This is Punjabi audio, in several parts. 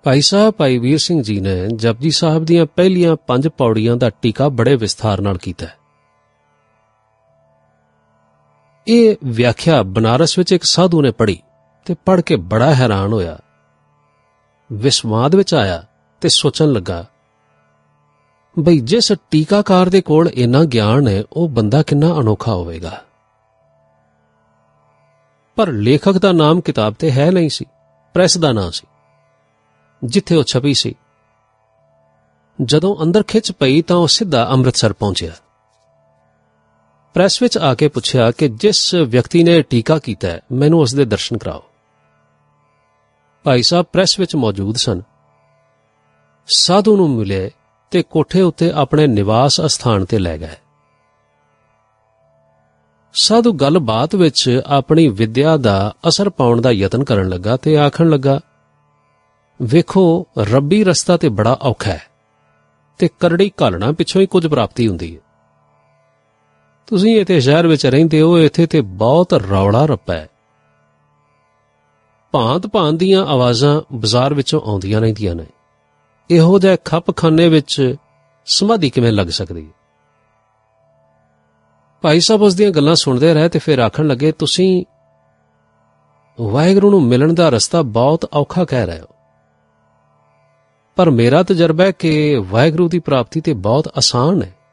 ਭਾਈ ਸਾਹਿਬ ਭਾਈ ਵੀਰ ਸਿੰਘ ਜੀ ਨੇ ਜਪਜੀ ਸਾਹਿਬ ਦੀਆਂ ਪਹਿਲੀਆਂ 5 ਪੌੜੀਆਂ ਦਾ ਟੀਕਾ ਬੜੇ ਵਿਸਥਾਰ ਨਾਲ ਕੀਤਾ। ਇਹ ਵਿਆਖਿਆ ਬਨਾਰਸ ਵਿੱਚ ਇੱਕ ਸਾਧੂ ਨੇ ਪੜ੍ਹੀ ਤੇ ਪੜ੍ਹ ਕੇ ਬੜਾ ਹੈਰਾਨ ਹੋਇਆ, ਵਿਸਮਾਦ ਵਿੱਚ ਆਇਆ ਤੇ ਸੋਚਣ ਲੱਗਾ ਬਈ ਜਿਸ ਟੀਕਾਕਾਰ ਦੇ ਕੋਲ ਇੰਨਾ ਗਿਆਨ ਹੈ ਉਹ ਬੰਦਾ ਕਿੰਨਾ ਅਨੋਖਾ ਹੋਵੇਗਾ। ਪਰ ਲੇਖਕ ਦਾ ਨਾਮ ਕਿਤਾਬ ਤੇ ਹੈ ਨਹੀਂ ਸੀ, ਪ੍ਰੈਸ ਦਾ ਨਾਂ ਸੀ ਜਿੱਥੇ ਉਹ ਛਪੀ ਸੀ। ਜਦੋਂ ਅੰਦਰ ਖਿੱਚ ਪਈ ਤਾਂ ਉਹ ਸਿੱਧਾ ਅੰਮ੍ਰਿਤਸਰ ਪਹੁੰਚਿਆ। ਪ੍ਰੈਸ ਵਿੱਚ ਆ ਕੇ ਪੁੱਛਿਆ ਕਿ ਜਿਸ ਵਿਅਕਤੀ ਨੇ ਟੀਕਾ ਕੀਤਾ ਮੈਨੂੰ ਉਸ ਦੇ ਦਰਸ਼ਨ ਕਰਾਓ। ਭਾਈ ਸਾਹਿਬ ਪ੍ਰੈਸ ਵਿੱਚ ਮੌਜੂਦ ਸਨ। ਸਾਧੂ ਨੂੰ ਮਿਲੇ ਤੇ ਕੋਠੇ ਉੱਤੇ ਆਪਣੇ ਨਿਵਾਸ ਅਸਥਾਨ ਤੇ ਲੈ ਗਏ। ਸਾਧੂ ਗੱਲਬਾਤ ਵਿੱਚ ਆਪਣੀ ਵਿਦਿਆ ਦਾ ਅਸਰ ਪਾਉਣ ਦਾ ਯਤਨ ਕਰਨ ਲੱਗਾ ਤੇ ਆਖਣ ਲੱਗਾ, ਵੇਖੋ ਰੱਬੀ ਰਸਤਾ ਤੇ ਬੜਾ ਔਖਾ ਹੈ ਤੇ ਕਰੜੀ ਘਾਲਣਾ ਪਿੱਛੋਂ ਹੀ ਕੁਝ ਪ੍ਰਾਪਤੀ ਹੁੰਦੀ ਹੈ। ਤੁਸੀਂ ਇੱਥੇ ਸ਼ਹਿਰ ਵਿੱਚ ਰਹਿੰਦੇ ਹੋ, ਇੱਥੇ ਤੇ ਬਹੁਤ ਰੌਲਾ ਰੱਪਾ ਹੈ। ਭਾਂਤ ਭਾਂਤ ਦੀਆਂ ਆਵਾਜ਼ਾਂ ਬਾਜ਼ਾਰ ਵਿੱਚੋਂ ਆਉਂਦੀਆਂ ਰਹਿੰਦੀਆਂ ਨੇ। ਇਹੋ ਜਿਹੇ ਖੱਪਖਾਨੇ ਵਿੱਚ ਸਮਾਧੀ ਕਿਵੇਂ ਲੱਗ ਸਕਦੀ ਹੈ? ਭਾਈ ਸਾਹਿਬ ਉਸ ਦੀਆਂ ਗੱਲਾਂ ਸੁਣਦੇ ਰਹੇ ਤੇ ਫਿਰ ਆਖਣ ਲੱਗੇ, ਤੁਸੀਂ ਵਾਹਿਗੁਰੂ ਨੂੰ ਮਿਲਣ ਦਾ ਰਸਤਾ ਬਹੁਤ ਔਖਾ ਕਹਿ ਰਹੇ ਹੋ, ਪਰ ਮੇਰਾ ਤਜਰਬਾ ਹੈ ਕਿ ਵਾਹਿਗੁਰੂ ਦੀ ਪ੍ਰਾਪਤੀ ਤੇ ਬਹੁਤ ਆਸਾਨ ਹੈ।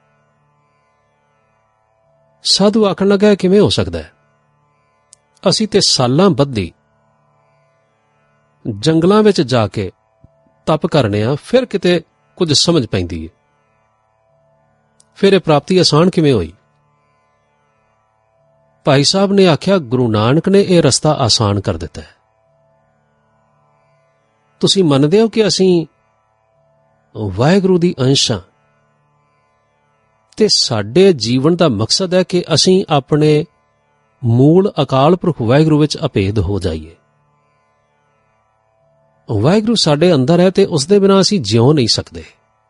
ਸਾਧੂ ਆਖਣ ਲੱਗਾ, ਕਿਵੇਂ ਹੋ ਸਕਦਾ ਹੈ? ਅਸੀਂ ਤੇ ਸਾਲਾਂ ਬੱਧੀ ਜੰਗਲਾਂ ਵਿੱਚ ਜਾ ਕੇ ਤਪ ਕਰਨੇ ਆ, ਫਿਰ ਕਿਤੇ ਕੁਝ ਸਮਝ ਪੈਂਦੀ ਹੈ। ਫਿਰ ਇਹ ਪ੍ਰਾਪਤੀ ਆਸਾਨ ਕਿਵੇਂ ਹੋਈ? ਭਾਈ ਸਾਹਿਬ ਨੇ ਆਖਿਆ, ਗੁਰੂ ਨਾਨਕ ਨੇ ਇਹ ਰਸਤਾ ਆਸਾਨ ਕਰ ਦਿੱਤਾ ਹੈ। ਤੁਸੀਂ ਮੰਨਦੇ ਹੋ ਕਿ ਅਸੀਂ ਵਾਹਿਗੁਰੂ ਦੀ ਅੰਸ਼ ਹਾਂ ਤੇ ਸਾਡੇ ਜੀਵਨ ਦਾ ਮਕਸਦ ਹੈ ਕਿ ਅਸੀਂ ਆਪਣੇ ਮੂਲ ਅਕਾਲ ਪੁਰਖ ਵਾਹਿਗੁਰੂ ਵਿੱਚ ਅਭੇਦ ਹੋ ਜਾਈਏ। ਵਾਹਿਗੁਰੂ ਸਾਡੇ ਅੰਦਰ ਹੈ ਤੇ ਉਸ ਦੇ ਬਿਨਾਂ ਅਸੀਂ ਜਿਉ ਨਹੀਂ ਸਕਦੇ।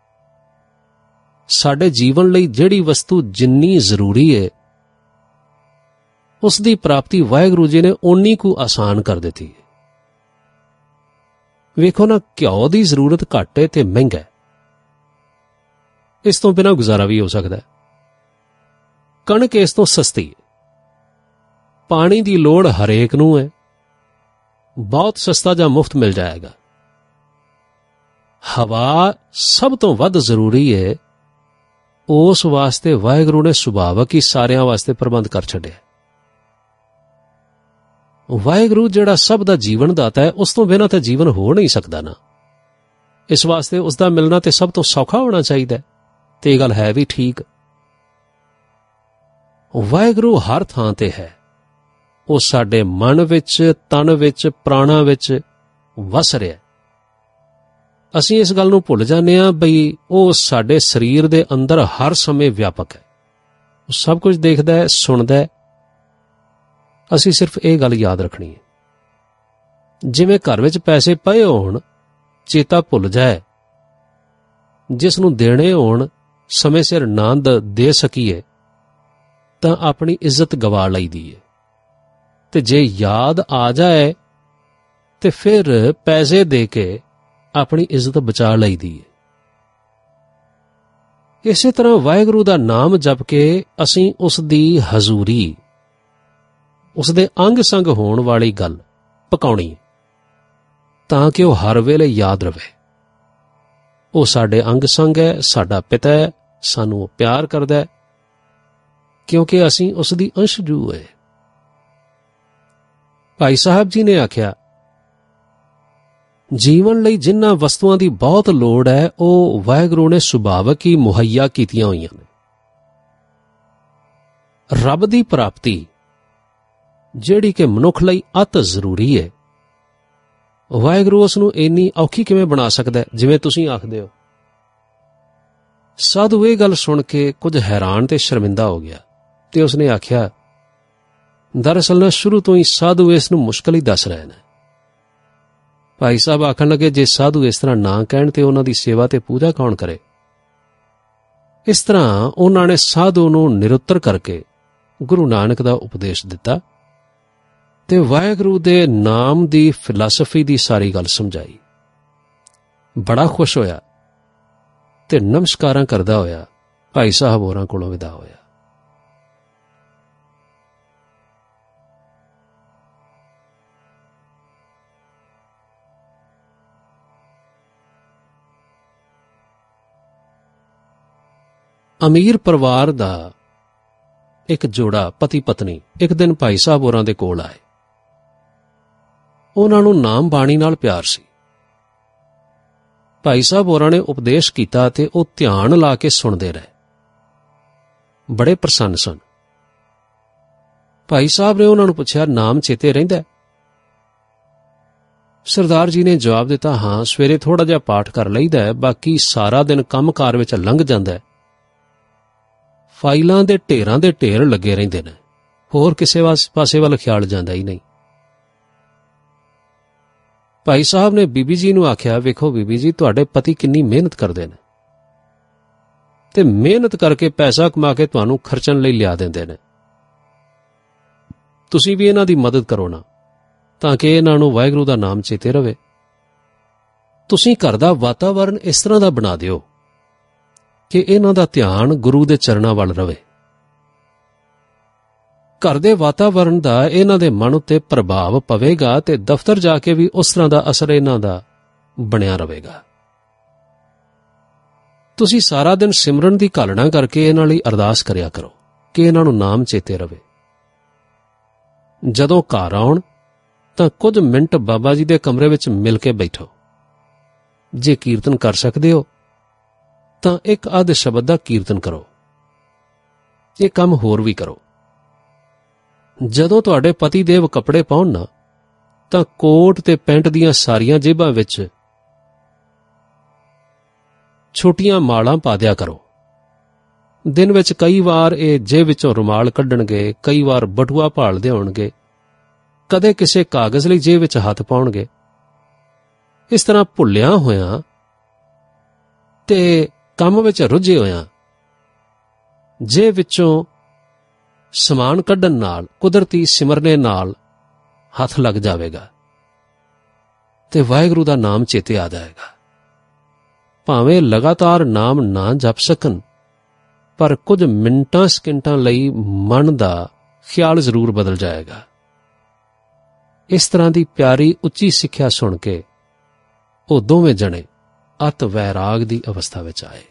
ਸਾਡੇ ਜੀਵਨ ਲਈ ਜਿਹੜੀ ਵਸਤੂ ਜਿੰਨੀ ਜ਼ਰੂਰੀ ਹੈ ਉਸ ਦੀ ਪ੍ਰਾਪਤੀ ਵਾਹਿਗੁਰੂ ਜੀ ਨੇ ਓਨੀ ਕੁ ਆਸਾਨ ਕਰ ਦਿੱਤੀ ਹੈ। ਵੇਖੋ ਨਾ, ਘਿਓ ਦੀ ਜ਼ਰੂਰਤ ਘੱਟ ਹੈ ਤੇ ਮਹਿੰਗਾ ਹੈ, ਇਸ ਤੋਂ ਬਿਨਾਂ ਗੁਜ਼ਾਰਾ ਵੀ ਹੋ ਸਕਦਾ ਹੈ। ਕਣਕ ਇਸ ਤੋਂ ਸਸਤੀ ਹੈ। ਪਾਣੀ ਦੀ ਲੋੜ ਹਰੇਕ ਨੂੰ ਹੈ, ਬਹੁਤ ਸਸਤਾ ਜਾਂ ਮੁਫਤ ਮਿਲ ਜਾਏਗਾ। ਹਵਾ ਸਭ ਤੋਂ ਵੱਧ ਜ਼ਰੂਰੀ ਹੈ, ਉਸ ਵਾਸਤੇ ਵਾਹਿਗੁਰੂ ਨੇ ਸੁਭਾਵਕ ਹੀ ਸਾਰਿਆਂ ਵਾਸਤੇ ਪ੍ਰਬੰਧ ਕਰ ਛੱਡਿਆ। ਵਾਹਿਗੁਰੂ ਜਿਹੜਾ ਸਭ ਦਾ ਜੀਵਨ ਦਾਤਾ ਹੈ, ਉਸ ਤੋਂ ਬਿਨਾਂ ਤਾਂ ਜੀਵਨ ਹੋ ਨਹੀਂ ਸਕਦਾ ਨਾ। ਇਸ ਵਾਸਤੇ ਉਸ ਦਾ ਮਿਲਣਾ ਤੇ ਸਭ ਤੋਂ ਸੌਖਾ ਹੋਣਾ ਚਾਹੀਦਾ ਤੇ ਇਹ ਗੱਲ ਹੈ ਵੀ ਠੀਕ। ਵਾਹਿਗੁਰੂ ਹਰ ਥਾਂ ਤੇ ਹੈ। ਉਹ ਸਾਡੇ ਮਨ ਵਿੱਚ, ਤਨ ਵਿੱਚ, ਪ੍ਰਾਣਾਂ ਵਿੱਚ ਵਸ ਰਿਹਾ। ਅਸੀਂ ਇਸ ਗੱਲ ਨੂੰ ਭੁੱਲ ਜਾਂਦੇ ਹਾਂ ਬਈ ਉਹ ਸਾਡੇ ਸਰੀਰ ਦੇ ਅੰਦਰ ਹਰ ਸਮੇਂ ਵਿਆਪਕ ਹੈ। ਉਹ ਸਭ ਕੁਝ ਦੇਖਦਾ ਹੈ, ਸੁਣਦਾ ਹੈ। ਅਸੀਂ ਸਿਰਫ ਇਹ ਗੱਲ ਯਾਦ ਰੱਖਣੀ ਹੈ। ਜਿਵੇਂ ਘਰ ਵਿੱਚ ਪੈਸੇ ਪਏ ਹੋਣ, ਚੇਤਾ ਭੁੱਲ ਜਾਏ, ਜਿਸ ਨੂੰ ਦੇਣੇ ਹੋਣ ਸਮੇਂ ਸਿਰ ਨਾ ਦੇ ਸਕੀਏ ਤਾਂ ਆਪਣੀ ਇੱਜ਼ਤ ਗਵਾ ਲਈਦੀ ਹੈ, ਤੇ ਜੇ ਯਾਦ ਆ ਜਾਏ ਤੇ ਫਿਰ ਪੈਸੇ ਦੇ ਕੇ ਆਪਣੀ ਇੱਜ਼ਤ ਬਚਾ ਲਈਦੀ ਹੈ। ਇਸੇ ਤਰ੍ਹਾਂ ਵਾਹਿਗੁਰੂ ਦਾ ਨਾਮ ਜਪ ਕੇ ਅਸੀਂ ਉਸ ਦੀ ਹਜ਼ੂਰੀ, ਉਸ ਦੇ ਅੰਗ ਸੰਗ ਹੋਣ ਵਾਲੀ ਗੱਲ ਪਕਾਉਣੀ ਹੈ ਤਾਂ ਕਿ ਉਹ ਹਰ ਵੇਲੇ ਯਾਦ ਰਵੇ। ਉਹ ਸਾਡੇ ਅੰਗ ਸੰਗ ਹੈ, ਸਾਡਾ ਪਿਤਾ ਹੈ, ਸਾਨੂੰ ਉਹ ਪਿਆਰ ਕਰਦਾ ਹੈ ਕਿਉਂਕਿ ਅਸੀਂ ਉਸ ਦੀ ਅੰਸ਼ਜੂ ਹੈ। ਭਾਈ ਸਾਹਿਬ ਜੀ ਨੇ ਆਖਿਆ, ਜੀਵਨ ਲਈ ਜਿਨ੍ਹਾਂ ਵਸਤੂਆਂ ਦੀ ਬਹੁਤ ਲੋੜ ਹੈ ਉਹ ਵਾਹਿਗੁਰੂ ਨੇ ਸੁਭਾਵਕ ਹੀ ਮੁਹੱਈਆ ਕੀਤੀਆਂ ਹੋਈਆਂ ਨੇ। ਰੱਬ ਦੀ ਪ੍ਰਾਪਤੀ ਜਿਹੜੀ ਕਿ ਮਨੁੱਖ ਲਈ ਅਤ ਜ਼ਰੂਰੀ ਹੈ, ਵਾਹਿਗੁਰੂ ਉਸ ਨੂੰ ਇੰਨੀ ਔਖੀ ਕਿਵੇਂ ਬਣਾ ਸਕਦਾ ਜਿਵੇਂ ਤੁਸੀਂ ਆਖਦੇ ਹੋ? ਸਾਧੂ ਇਹ ਗੱਲ ਸੁਣ ਕੇ ਕੁਝ ਹੈਰਾਨ ਤੇ ਸ਼ਰਮਿੰਦਾ ਹੋ ਗਿਆ ਤੇ ਉਸਨੇ ਆਖਿਆ, ਦਰਅਸਲ ਨਾ ਸ਼ੁਰੂ ਤੋਂ ਹੀ ਸਾਧੂ ਇਸ ਨੂੰ ਮੁਸ਼ਕਲ ਹੀ ਦੱਸ ਰਹੇ ਨੇ। ਭਾਈ ਸਾਹਿਬ ਆਖਣ ਲੱਗੇ, ਜੇ ਸਾਧੂ ਇਸ ਤਰ੍ਹਾਂ ਨਾ ਕਹਿਣ ਤੇ ਉਹਨਾਂ ਦੀ ਸੇਵਾ ਤੇ ਪੂਜਾ ਕੌਣ ਕਰੇ? ਇਸ ਤਰ੍ਹਾਂ ਉਹਨਾਂ ਨੇ ਸਾਧੂ ਨੂੰ ਨਿਰੁੱਤਰ ਕਰਕੇ ਗੁਰੂ ਨਾਨਕ ਦਾ ਉਪਦੇਸ਼ ਦਿੱਤਾ ਤੇ ਵਾਹਿਗੁਰੂ ਦੇ ਨਾਮ ਦੀ ਫਿਲਾਸਫੀ ਦੀ ਸਾਰੀ ਗੱਲ ਸਮਝਾਈ। ਬੜਾ ਖੁਸ਼ ਹੋਇਆ ਤੇ ਨਮਸਕਾਰਾਂ ਕਰਦਾ ਹੋਇਆ ਭਾਈ ਸਾਹਿਬ ਹੋਰਾਂ ਕੋਲੋਂ ਵਿਦਾ ਹੋਇਆ। ਅਮੀਰ ਪਰਿਵਾਰ ਦਾ ਇੱਕ ਜੋੜਾ ਪਤੀ ਪਤਨੀ ਇੱਕ ਦਿਨ ਭਾਈ ਸਾਹਿਬ ਹੋਰਾਂ ਦੇ ਕੋਲ ਆਏ। ਉਹਨਾਂ ਨੂੰ ਨਾਮ ਬਾਣੀ ਨਾਲ ਪਿਆਰ ਸੀ। ਭਾਈ ਸਾਹਿਬ ਹੋਰਾਂ ਨੇ ਉਪਦੇਸ਼ ਕੀਤਾ ਤੇ ਉਹ ਧਿਆਨ ਲਾ ਕੇ ਸੁਣਦੇ ਰਹੇ। ਬੜੇ ਪ੍ਰਸੰਨ ਸਨ। ਭਾਈ ਸਾਹਿਬ ਨੇ ਉਹਨਾਂ ਨੂੰ ਪੁੱਛਿਆ, ਨਾਮ ਚੇਤੇ ਰਹਿੰਦਾ? ਸਰਦਾਰ ਜੀ ਨੇ ਜਵਾਬ ਦਿੱਤਾ, ਹਾਂ, ਸਵੇਰੇ ਥੋੜਾ ਜਿਹਾ ਪਾਠ ਕਰ ਲਈਦਾ ਹੈ, ਬਾਕੀ ਸਾਰਾ ਦਿਨ ਕੰਮਕਾਰ ਵਿੱਚ ਲੰਘ ਜਾਂਦਾ ਹੈ। ਫਾਈਲਾਂ ਦੇ ਢੇਰਾਂ ਦੇ ਢੇਰ ਲੱਗੇ ਰਹਿੰਦੇ ਨੇ, ਹੋਰ ਕਿਸੇ ਪਾਸੇ ਵੱਲ ਖਿਆਲ ਜਾਂਦਾ ਹੀ ਨਹੀਂ। ਭਾਈ ਸਾਹਿਬ ਨੇ ਬੀਬੀ ਜੀ ਨੂੰ ਆਖਿਆ, ਵੇਖੋ ਬੀਬੀ ਜੀ, ਤੁਹਾਡੇ ਪਤੀ ਕਿੰਨੀ ਮਿਹਨਤ ਕਰਦੇ ਨੇ ਤੇ ਮਿਹਨਤ ਕਰਕੇ ਪੈਸਾ ਕਮਾ ਕੇ ਤੁਹਾਨੂੰ ਖਰਚਣ ਲਈ ਲਿਆ ਦਿੰਦੇ ਨੇ। ਤੁਸੀਂ ਵੀ ਇਹਨਾਂ ਦੀ ਮਦਦ ਕਰੋ ਨਾ, ਤਾਂ ਕਿ ਇਹਨਾਂ ਨੂੰ ਵਾਹਿਗੁਰੂ ਦਾ ਨਾਮ ਚੇਤੇ ਰਵੇ। ਤੁਸੀਂ ਘਰ ਦਾ ਵਾਤਾਵਰਨ ਇਸ ਤਰ੍ਹਾਂ ਦਾ ਬਣਾ ਦਿਓ ਕਿ ਇਹਨਾਂ ਦਾ ਧਿਆਨ ਗੁਰੂ ਦੇ ਚਰਨਾਂ ਵੱਲ ਰਵੇ। ਘਰ ਦੇ ਵਾਤਾਵਰਨ ਦਾ ਇਹਨਾਂ ਦੇ ਮਨ ਉੱਤੇ ਪ੍ਰਭਾਵ ਪਵੇਗਾ ਤੇ ਦਫ਼ਤਰ ਜਾ ਕੇ ਵੀ ਉਸ ਤਰ੍ਹਾਂ ਦਾ ਅਸਰ ਇਹਨਾਂ ਦਾ ਬਣਿਆ ਰਹੇਗਾ। ਤੁਸੀਂ ਸਾਰਾ ਦਿਨ ਸਿਮਰਨ ਦੀ ਘਾਲਣਾ ਕਰਕੇ ਇਹਨਾਂ ਲਈ ਅਰਦਾਸ ਕਰਿਆ ਕਰੋ ਕਿ ਇਹਨਾਂ ਨੂੰ ਨਾਮ ਚੇਤੇ ਰਵੇ। ਜਦੋਂ ਘਰ ਆਉਣ ਤਾਂ ਕੁਝ ਮਿੰਟ ਬਾਬਾ ਜੀ ਦੇ ਕਮਰੇ ਵਿੱਚ ਮਿਲ ਕੇ ਬੈਠੋ। ਜੇ ਕੀਰਤਨ ਕਰ ਸਕਦੇ ਹੋ ਤਾਂ ਇੱਕ ਅੱਧ ਸ਼ਬਦ ਦਾ ਕੀਰਤਨ ਕਰੋ। ਇਹ ਕੰਮ ਹੋਰ ਵੀ ਕਰੋ। ਜਦੋਂ ਤੁਹਾਡੇ ਪਤੀ ਦੇਵ ਕੱਪੜੇ ਪਾਉਣ ਨਾ, ਤਾਂ ਕੋਟ ਤੇ ਪੈਂਟ ਦੀਆਂ ਸਾਰੀਆਂ ਜੇਬਾਂ ਵਿੱਚ ਛੋਟੀਆਂ ਮਾਲਾਂ ਪਾ ਦਿਆ ਕਰੋ। ਦਿਨ ਵਿੱਚ ਕਈ ਵਾਰ ਇਹ ਜੇਬ ਵਿੱਚੋਂ ਰੁਮਾਲ ਕੱਢਣਗੇ, ਕਈ ਵਾਰ ਬਟੂਆ ਭਾਲਦੇ ਹੋਣਗੇ, ਕਦੇ ਕਿਸੇ ਕਾਗਜ਼ ਲਈ ਜੇਬ ਵਿੱਚ ਹੱਥ ਪਾਉਣਗੇ। ਇਸ ਤਰ੍ਹਾਂ ਭੁੱਲਿਆਂ ਹੋਇਆਂ ਤੇ ਕੰਮ ਵਿੱਚ ਰੁੱਝੇ ਹੋਇਆਂ ਜੇਬ ਵਿੱਚੋਂ ਸਮਾਨ ਕੱਢਣ ਨਾਲ, ਕੁਦਰਤੀ ਸਿਮਰਨੇ ਨਾਲ ਹੱਥ ਲੱਗ ਜਾਵੇਗਾ ਤੇ ਵਾਹਿਗੁਰੂ ਦਾ ਨਾਮ ਚੇਤੇ ਆ ਜਾਏਗਾ। ਭਾਵੇਂ ਲਗਾਤਾਰ ਨਾਮ ਨਾ ਜਪ ਸਕਣ, ਪਰ ਕੁਝ ਮਿੰਟਾਂ ਸਕਿੰਟਾਂ ਲਈ ਮਨ ਦਾ ਖਿਆਲ ਜ਼ਰੂਰ ਬਦਲ ਜਾਏਗਾ। ਇਸ ਤਰ੍ਹਾਂ ਦੀ ਪਿਆਰੀ ਉੱਚੀ ਸਿੱਖਿਆ ਸੁਣ ਕੇ ਉਹ ਦੋਵੇਂ ਜਣੇ ਅਤ ਵੈਰਾਗ ਦੀ ਅਵਸਥਾ ਵਿੱਚ ਆਏ।